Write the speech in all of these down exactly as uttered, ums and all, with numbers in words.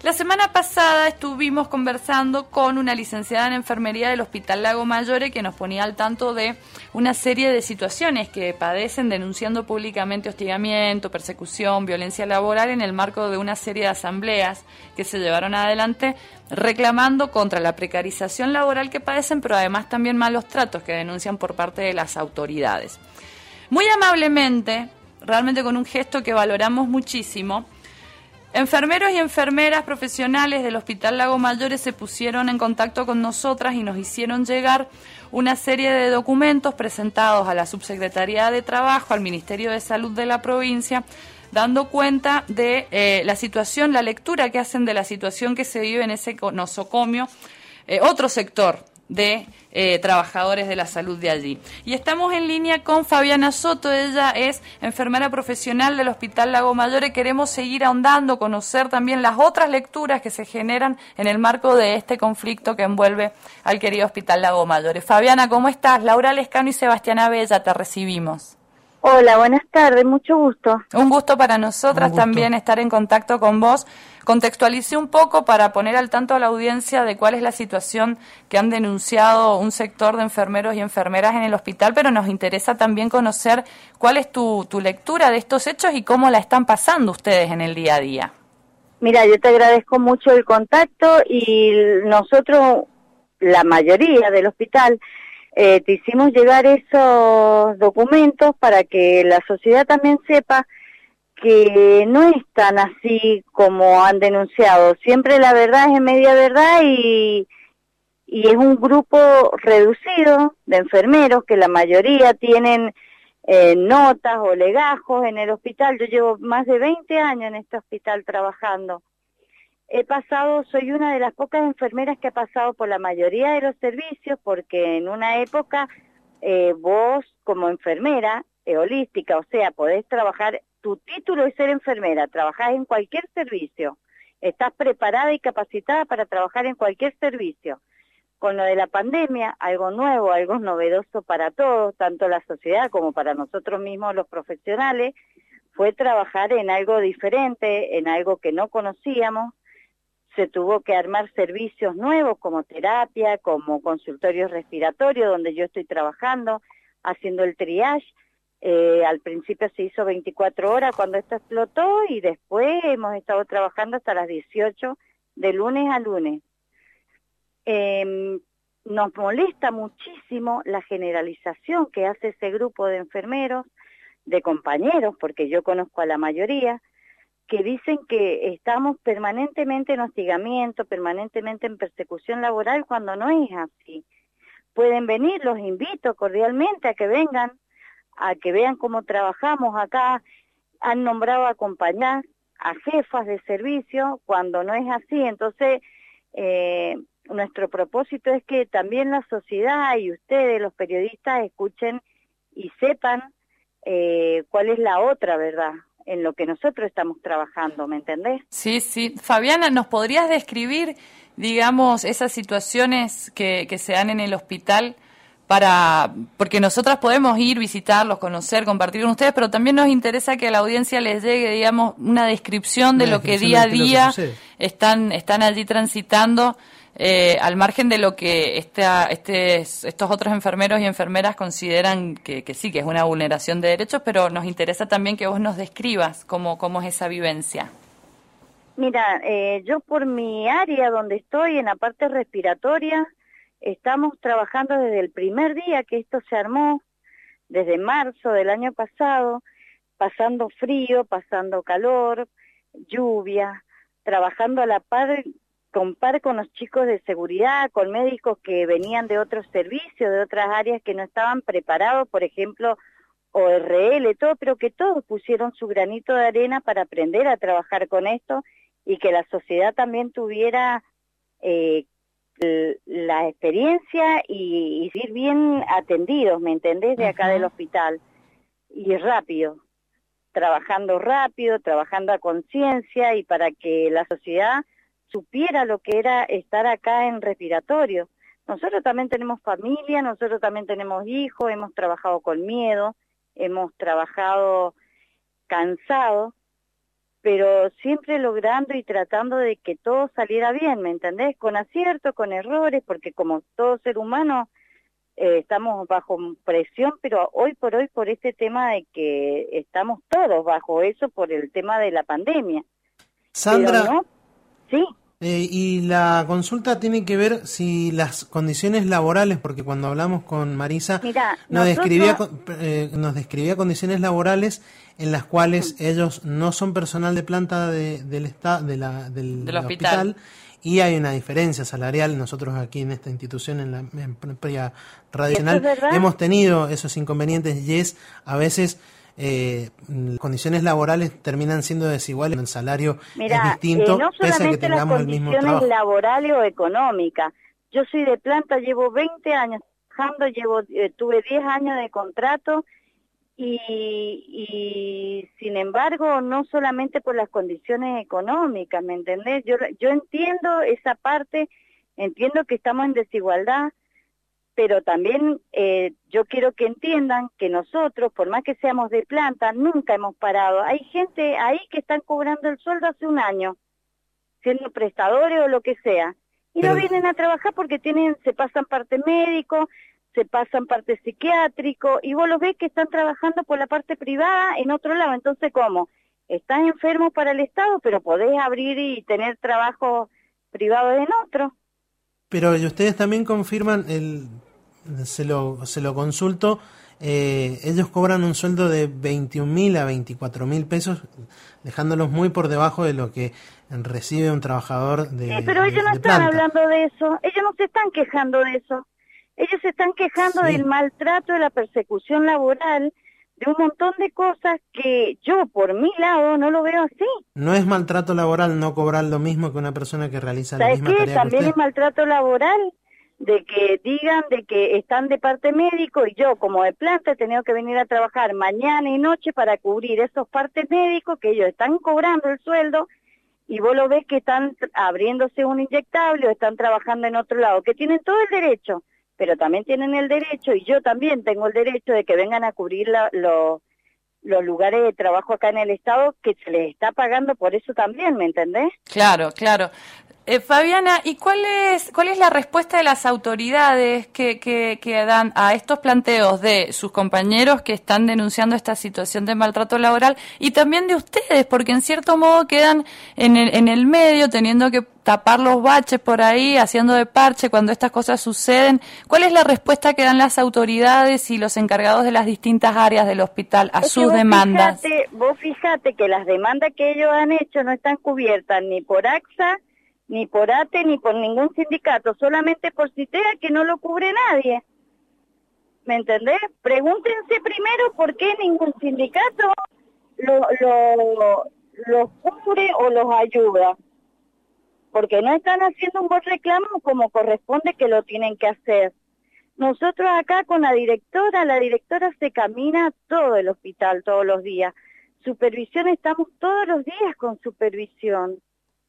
La semana pasada estuvimos conversando con una licenciada en enfermería del Hospital Lago Mayore que nos ponía al tanto de una serie de situaciones que padecen denunciando públicamente hostigamiento, persecución, violencia laboral en el marco de una serie de asambleas que se llevaron adelante reclamando contra la precarización laboral que padecen, pero además también malos tratos que denuncian por parte de las autoridades. Muy amablemente, realmente con un gesto que valoramos muchísimo, enfermeros y enfermeras profesionales del Hospital Lago Mayore se pusieron en contacto con nosotras y nos hicieron llegar una serie de documentos presentados a la Subsecretaría de Trabajo, al Ministerio de Salud de la provincia, dando cuenta de eh, la situación, la lectura que hacen de la situación que se vive en ese nosocomio, eh, otro sector de eh, trabajadores de la salud de allí. Y estamos en línea con Fabiana Soto, ella es enfermera profesional del Hospital Lago Mayore. Queremos seguir ahondando, conocer también las otras lecturas que se generan en el marco de este conflicto que envuelve al querido Hospital Lago Mayore. Fabiana, ¿cómo estás? Laura Lescano y Sebastián Abella, te recibimos. Hola, buenas tardes, mucho gusto. Un gusto para nosotras gusto. También estar en contacto con vos. Contextualicé un poco para poner al tanto a la audiencia de cuál es la situación que han denunciado un sector de enfermeros y enfermeras en el hospital, pero nos interesa también conocer cuál es tu, tu lectura de estos hechos y cómo la están pasando ustedes en el día a día. Mira, yo te agradezco mucho el contacto y nosotros, la mayoría del hospital, Eh, te hicimos llegar esos documentos para que la sociedad también sepa que no es tan así como han denunciado. Siempre la verdad es media verdad y, y es un grupo reducido de enfermeros que la mayoría tienen eh, notas o legajos en el hospital. Yo llevo más de veinte años en este hospital trabajando. He pasado, soy una de las pocas enfermeras que ha pasado por la mayoría de los servicios, porque en una época eh, vos como enfermera eh, holística, o sea, podés trabajar, tu título es ser enfermera, trabajás en cualquier servicio, estás preparada y capacitada para trabajar en cualquier servicio. Con lo de la pandemia, algo nuevo, algo novedoso para todos, tanto la sociedad como para nosotros mismos los profesionales, fue trabajar en algo diferente, en algo que no conocíamos. Se tuvo que armar servicios nuevos como terapia, como consultorios respiratorios, donde yo estoy trabajando, haciendo el triage. Eh, al principio se hizo veinticuatro horas cuando esto explotó y después hemos estado trabajando hasta las dieciocho de lunes a lunes. Eh, nos molesta muchísimo la generalización que hace ese grupo de enfermeros, de compañeros, porque yo conozco a la mayoría, que dicen que estamos permanentemente en hostigamiento, permanentemente en persecución laboral, cuando no es así. Pueden venir, los invito cordialmente a que vengan, a que vean cómo trabajamos acá. Han nombrado a acompañar a jefas de servicio, cuando no es así. Entonces, eh, nuestro propósito es que también la sociedad y ustedes, los periodistas, escuchen y sepan eh, cuál es la otra verdad en lo que nosotros estamos trabajando, ¿me entendés? Sí, sí. Fabiana, ¿nos podrías describir, digamos, esas situaciones que, que se dan en el hospital para, porque nosotras podemos ir, visitarlos, conocer, compartir con ustedes, pero también nos interesa que a la audiencia les llegue, digamos, una descripción de una lo que día a día están, están allí transitando, Eh, al margen de lo que esta, este, estos otros enfermeros y enfermeras consideran que, que sí, que es una vulneración de derechos, pero nos interesa también que vos nos describas cómo, cómo es esa vivencia. Mira, eh, yo por mi área donde estoy, en la parte respiratoria, estamos trabajando desde el primer día que esto se armó, desde marzo del año pasado, pasando frío, pasando calor, lluvia, trabajando a la par compar con los chicos de seguridad, con médicos que venían de otros servicios, de otras áreas que no estaban preparados, por ejemplo, O R L, todo, pero que todos pusieron su granito de arena para aprender a trabajar con esto y que la sociedad también tuviera eh, la experiencia y, y ir bien atendidos, ¿me entendés? De acá uh-huh. del hospital. Y rápido, trabajando rápido, trabajando a conciencia y para que la sociedad supiera lo que era estar acá en respiratorio. Nosotros también tenemos familia, nosotros también tenemos hijos, hemos trabajado con miedo, hemos trabajado cansado, pero siempre logrando y tratando de que todo saliera bien, ¿me entendés? Con aciertos, con errores, porque como todo ser humano eh, estamos bajo presión, pero hoy por hoy por este tema de que estamos todos bajo eso por el tema de la pandemia. Sandra, pero no, sí. Eh, y la consulta tiene que ver si las condiciones laborales, porque cuando hablamos con Marisa Mirá, nos, nosotros... describía, eh, nos describía condiciones laborales en las cuales mm. ellos no son personal de planta de, del, esta, de la, del, del hospital. hospital, y hay una diferencia salarial. Nosotros aquí en esta institución, en la en Pria Radio Nacional, hemos tenido esos inconvenientes y es a veces... Eh, condiciones laborales terminan siendo desiguales, el salario Mirá, es distinto, eh, no pese a que tengamos el mismo trabajo. No solamente las condiciones laborales o económicas. Yo soy de planta, llevo veinte años trabajando, llevo, eh, tuve diez años de contrato y, y sin embargo no solamente por las condiciones económicas, ¿me entendés? Yo, yo entiendo esa parte, entiendo que estamos en desigualdad, pero también eh, yo quiero que entiendan que nosotros, por más que seamos de planta, nunca hemos parado. Hay gente ahí que están cobrando el sueldo hace un año, siendo prestadores o lo que sea, y pero... no vienen a trabajar porque tienen, se pasan parte médico, se pasan parte psiquiátrico, y vos los ves que están trabajando por la parte privada en otro lado. Entonces, ¿cómo? Estás enfermo para el Estado, pero podés abrir y tener trabajo privado en otro. Pero ¿y ustedes también confirman el... Se lo, se lo consulto, eh, ellos cobran un sueldo de veintiún mil a veinticuatro mil pesos, dejándolos muy por debajo de lo que recibe un trabajador de Sí, pero de, ellos no de están planta. hablando de eso, ellos no se están quejando de eso, ellos se están quejando sí. del maltrato, de la persecución laboral, de un montón de cosas que yo por mi lado no lo veo así. ¿No es maltrato laboral no cobrar lo mismo que una persona que realiza la misma qué? tarea También que usted? Es maltrato laboral, de que digan de que están de parte médico y yo como de planta he tenido que venir a trabajar mañana y noche para cubrir esos partes médicos que ellos están cobrando el sueldo y vos lo ves que están abriéndose un inyectable o están trabajando en otro lado, que tienen todo el derecho, pero también tienen el derecho y yo también tengo el derecho de que vengan a cubrir la, lo, los lugares de trabajo acá en el Estado que se les está pagando por eso también, ¿me entendés? Claro, claro. Eh, Fabiana, ¿y cuál es cuál es la respuesta de las autoridades que, que, que dan a estos planteos de sus compañeros que están denunciando esta situación de maltrato laboral y también de ustedes? Porque en cierto modo quedan en el, en el medio teniendo que tapar los baches por ahí, haciendo de parche cuando estas cosas suceden. ¿Cuál es la respuesta que dan las autoridades y los encargados de las distintas áreas del hospital a es sus vos demandas? Fíjate, vos fíjate que las demandas que ellos han hecho no están cubiertas ni por AXA, ni por A T E, ni por ningún sindicato, solamente por CITEA, que no lo cubre nadie. ¿Me entendés? Pregúntense primero por qué ningún sindicato lo, lo, los cubre o los ayuda. Porque no están haciendo un buen reclamo como corresponde que lo tienen que hacer. Nosotros acá con la directora, la directora se camina todo el hospital todos los días. Supervisión, estamos todos los días con supervisión.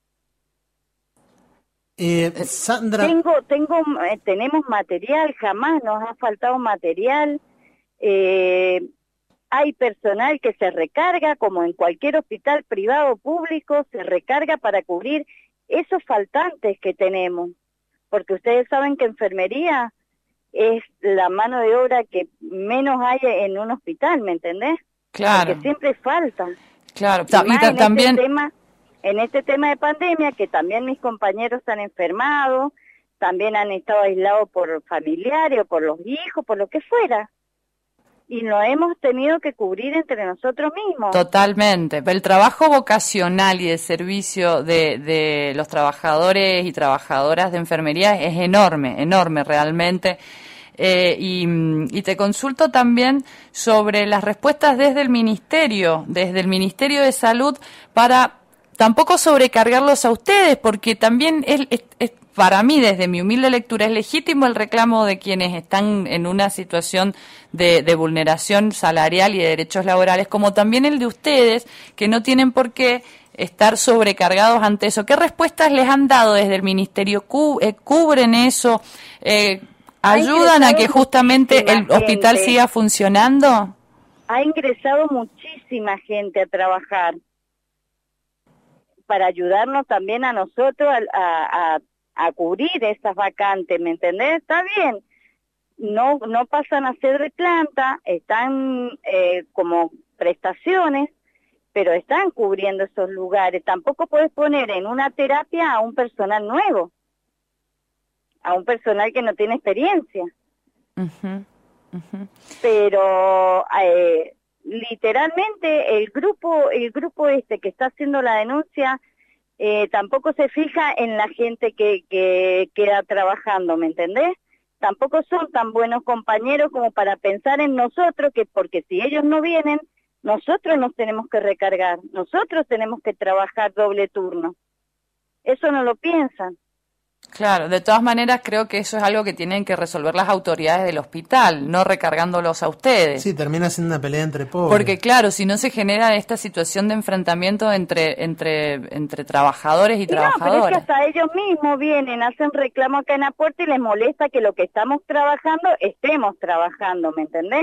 Eh, Sandra, tengo, tengo, eh, tenemos material, jamás nos ha faltado material, eh, hay personal que se recarga, como en cualquier hospital privado o público, se recarga para cubrir esos faltantes que tenemos, porque ustedes saben que enfermería es la mano de obra que menos hay en un hospital, ¿me entendés? Claro. Porque siempre falta. Claro, y, y ta- en también... Este tema, En este tema de pandemia, que también mis compañeros han enfermado, también han estado aislados por familiares o por los hijos, por lo que fuera. Y lo hemos tenido que cubrir entre nosotros mismos. Totalmente. El trabajo vocacional y de servicio de, de los trabajadores y trabajadoras de enfermería es enorme, enorme realmente. Eh, y, y te consulto también sobre las respuestas desde el Ministerio, desde el Ministerio de Salud para... Tampoco sobrecargarlos a ustedes, porque también es, es, es, para mí, desde mi humilde lectura, es legítimo el reclamo de quienes están en una situación de, de vulneración salarial y de derechos laborales, como también el de ustedes, que no tienen por qué estar sobrecargados ante eso. ¿Qué respuestas les han dado desde el Ministerio? ¿Cu- eh, ¿Cubren eso? Eh, ¿Ayudan a que justamente el hospital gente. siga funcionando? Ha ingresado muchísima gente a trabajar. para ayudarnos también a nosotros a, a, a, a cubrir esas vacantes, ¿me entendés? Está bien, no no pasan a ser de planta, están eh, como prestaciones, pero están cubriendo esos lugares. Tampoco puedes poner en una terapia a un personal nuevo, a un personal que no tiene experiencia. Uh-huh. Uh-huh. Pero eh, literalmente el grupo el grupo este que está haciendo la denuncia eh, tampoco se fija en la gente que, que queda trabajando, ¿me entendés? Tampoco son tan buenos compañeros como para pensar en nosotros, que porque si ellos no vienen, nosotros nos tenemos que recargar, nosotros tenemos que trabajar doble turno. Eso no lo piensan. Claro, de todas maneras creo que eso es algo que tienen que resolver las autoridades del hospital, no recargándolos a ustedes. Sí, termina siendo una pelea entre pobres. Porque claro, si no se genera esta situación de enfrentamiento entre entre entre trabajadores y, y trabajadoras. No, pero es que hasta ellos mismos vienen, hacen reclamo acá en la puerta y les molesta que lo que estamos trabajando, estemos trabajando, ¿me entendés?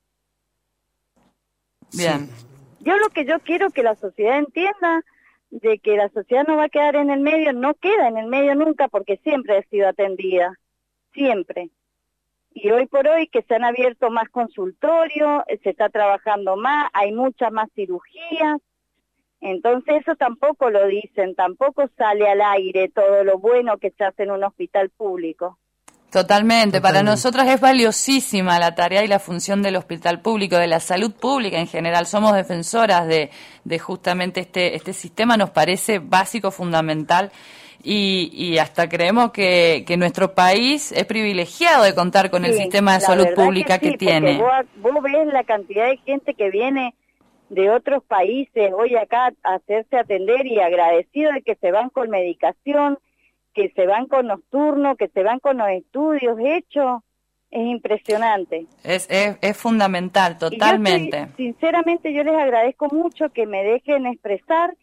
Bien. Sí. Yo lo que yo quiero que la sociedad entienda de que la sociedad no va a quedar en el medio, no queda en el medio nunca porque siempre ha sido atendida, siempre. Y hoy por hoy que se han abierto más consultorios, se está trabajando más, hay muchas más cirugías, entonces eso tampoco lo dicen, tampoco sale al aire todo lo bueno que se hace en un hospital público. Totalmente. Totalmente, para nosotras es valiosísima la tarea y la función del hospital público, de la salud pública en general. Somos defensoras de, de justamente este, este sistema, nos parece básico, fundamental, y, y hasta creemos que, que nuestro país es privilegiado de contar con sí, el sistema de salud pública que, sí, que tiene. Vos, vos ves la cantidad de gente que viene de otros países hoy acá a hacerse atender y agradecido de que se van con medicación, que se van con los turnos, que se van con los estudios hechos, es impresionante. Es, es, es fundamental, totalmente. Y yo estoy, sinceramente yo les agradezco mucho que me dejen expresar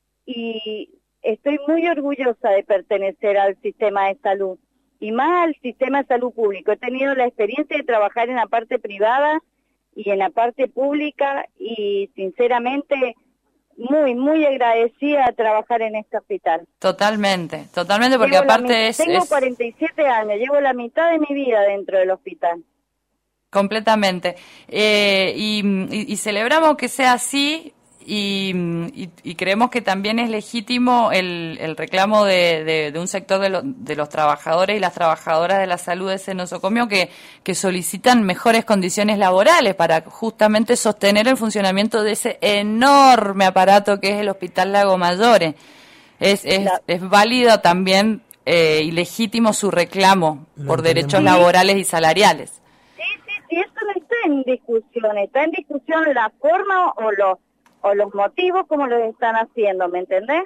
y estoy muy orgullosa de pertenecer al sistema de salud y más al sistema de salud público. He tenido la experiencia de trabajar en la parte privada y en la parte pública y sinceramente muy, muy agradecida de trabajar en este hospital. Totalmente, totalmente, porque llevo aparte es... Tengo es... cuarenta y siete años, llevo la mitad de mi vida dentro del hospital. Completamente. Eh, y, y, y celebramos que sea así y, y, y creemos que también es legítimo el, el reclamo de, de, de un sector de, lo, de los trabajadores y las trabajadoras de la salud de ese nosocomio que, que solicitan mejores condiciones laborales para justamente sostener el funcionamiento de ese enorme aparato que es el Hospital Lago Mayore. Es, es, la... es válido también eh, y legítimo su reclamo lo por derechos laborales y salariales. Sí, sí, sí, eso no está en discusión, está en discusión la forma o los o los motivos como lo están haciendo, ¿me entendés?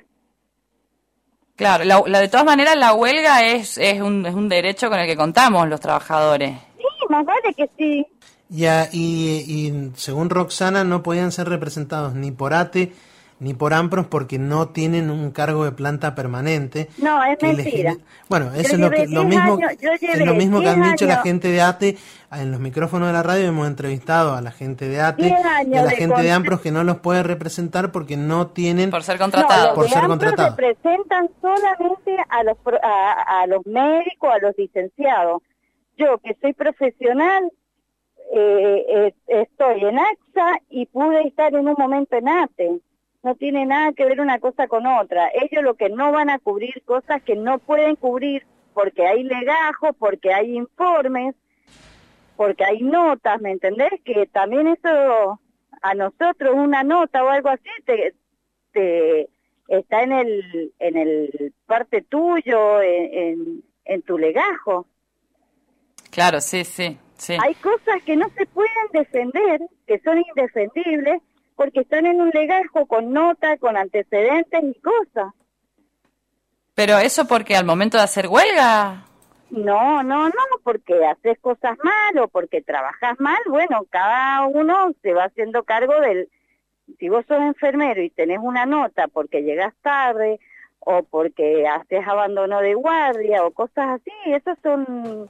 Claro, la, la de todas maneras la huelga es es un es un derecho con el que contamos los trabajadores. Sí, más vale que sí. Ya, y, y según Roxana no podían ser representados ni por ATE ni por AMPROS porque no tienen un cargo de planta permanente. No, es mentira. Gener... Bueno, eso yo es lo, que, lo mismo, años, es lo mismo que han dicho años. La gente de ATE. En los micrófonos de la radio hemos entrevistado a la gente de ATE y a la de gente con... de AMPROS que no los puede representar porque no tienen... Por ser contratados. No, por ser contratados. representan solamente a los, a, a los médicos, a los licenciados. Yo, que soy profesional, eh, eh, estoy en AXA y pude estar en un momento en ATE. No tiene nada que ver una cosa con otra. Ellos lo que no van a cubrir cosas que no pueden cubrir porque hay legajos, porque hay informes, porque hay notas, ¿me entendés? Que también eso a nosotros una nota o algo así te, te está en el en el parte tuyo, en, en, en tu legajo. Claro, sí, sí, sí. Hay cosas que no se pueden defender, que son indefendibles, porque están en un legajo con nota, con antecedentes y cosas. Pero eso porque al momento de hacer huelga... No, no, no, porque haces cosas mal o porque trabajas mal, bueno, cada uno se va haciendo cargo del... Si vos sos enfermero y tenés una nota porque llegas tarde o porque haces abandono de guardia o cosas así, esas son,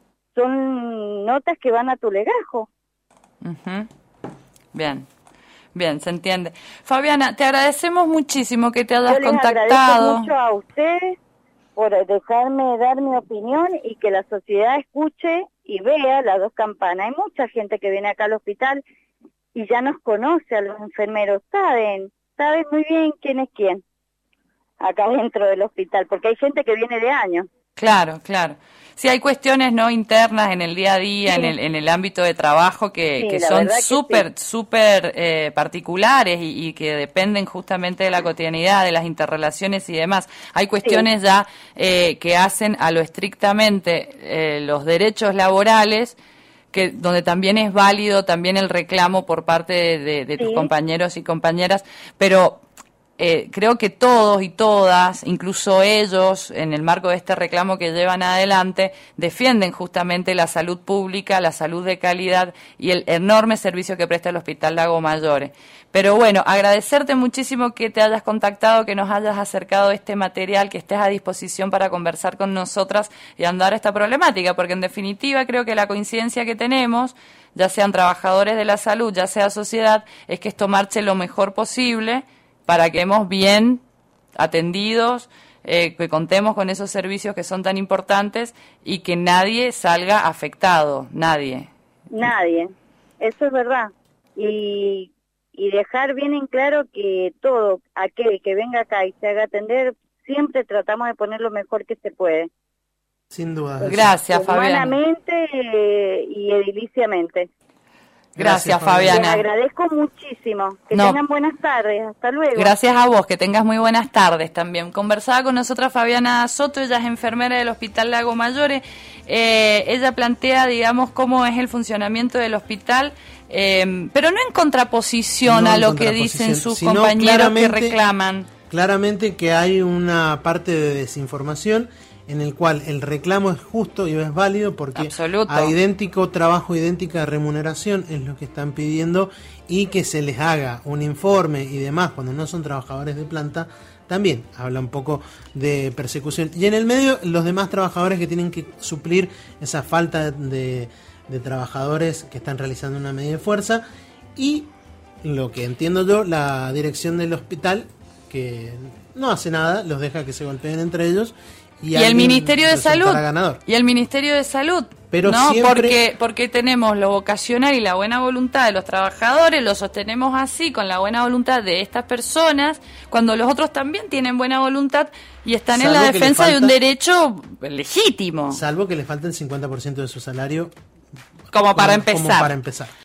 son notas que van a tu legajo. Uh-huh. Bien. bien, se entiende. Fabiana, te agradecemos muchísimo que te hayas Yo les contactado. agradezco mucho a ustedes por dejarme dar mi opinión y que la sociedad escuche y vea las dos campanas. Hay mucha gente que viene acá al hospital y ya nos conoce a los enfermeros, saben, saben muy bien quién es quién acá dentro del hospital, porque hay gente que viene de años. Claro, claro. Sí, hay cuestiones no internas en el día a día, Sí. en el en el ámbito de trabajo que, Sí, que la son verdad que súper, sí. súper eh, particulares y, y que dependen justamente de la cotidianidad, de las interrelaciones y demás. Hay cuestiones Sí. ya eh, que hacen a lo estrictamente eh, los derechos laborales, que donde también es válido también el reclamo por parte de, de, de tus Sí. compañeros y compañeras, pero Eh, creo que todos y todas, incluso ellos, en el marco de este reclamo que llevan adelante, defienden justamente la salud pública, la salud de calidad y el enorme servicio que presta el Hospital Lago Mayore. Pero bueno, agradecerte muchísimo que te hayas contactado, que nos hayas acercado este material, que estés a disposición para conversar con nosotras y andar esta problemática, porque en definitiva creo que la coincidencia que tenemos, ya sean trabajadores de la salud, ya sea sociedad, es que esto marche lo mejor posible para que estemos bien atendidos, eh, que contemos con esos servicios que son tan importantes y que nadie salga afectado, nadie. Nadie, eso es verdad. Y, y dejar bien en claro que todo aquel que venga acá y se haga atender, siempre tratamos de poner lo mejor que se puede. Sin duda. Gracias, Fabiana. Humanamente eh, y ediliciamente. Gracias, Gracias, Fabiana. Les agradezco muchísimo. Que No. tengan buenas tardes. Hasta luego. Gracias a vos, que tengas muy buenas tardes también. Conversaba con nosotras Fabiana Soto, ella es enfermera del Hospital Lago Mayore. Eh, ella plantea, digamos, cómo es el funcionamiento del hospital, eh, pero no en contraposición No a en lo que contraposición, dicen sus sino compañeros que claramente- reclaman. Claramente que hay una parte de desinformación en el cual el reclamo es justo y es válido porque Absoluto. a idéntico trabajo, idéntica remuneración es lo que están pidiendo, y que se les haga un informe y demás cuando no son trabajadores de planta también habla un poco de persecución. Y en el medio los demás trabajadores que tienen que suplir esa falta de, de trabajadores que están realizando una medida de fuerza, y lo que entiendo yo, la dirección del hospital que no hace nada, los deja que se golpeen entre ellos. Y, Y el alguien Ministerio de resultará Salud. ganador. Y el Ministerio de Salud. Pero no, siempre- porque porque tenemos lo vocacional y la buena voluntad de los trabajadores, lo sostenemos así con la buena voluntad de estas personas, cuando los otros también tienen buena voluntad y están en Salvo la que le defensa de un falta- derecho legítimo, Salvo que le falta el cincuenta por ciento de su salario como para como- empezar. como para empezar.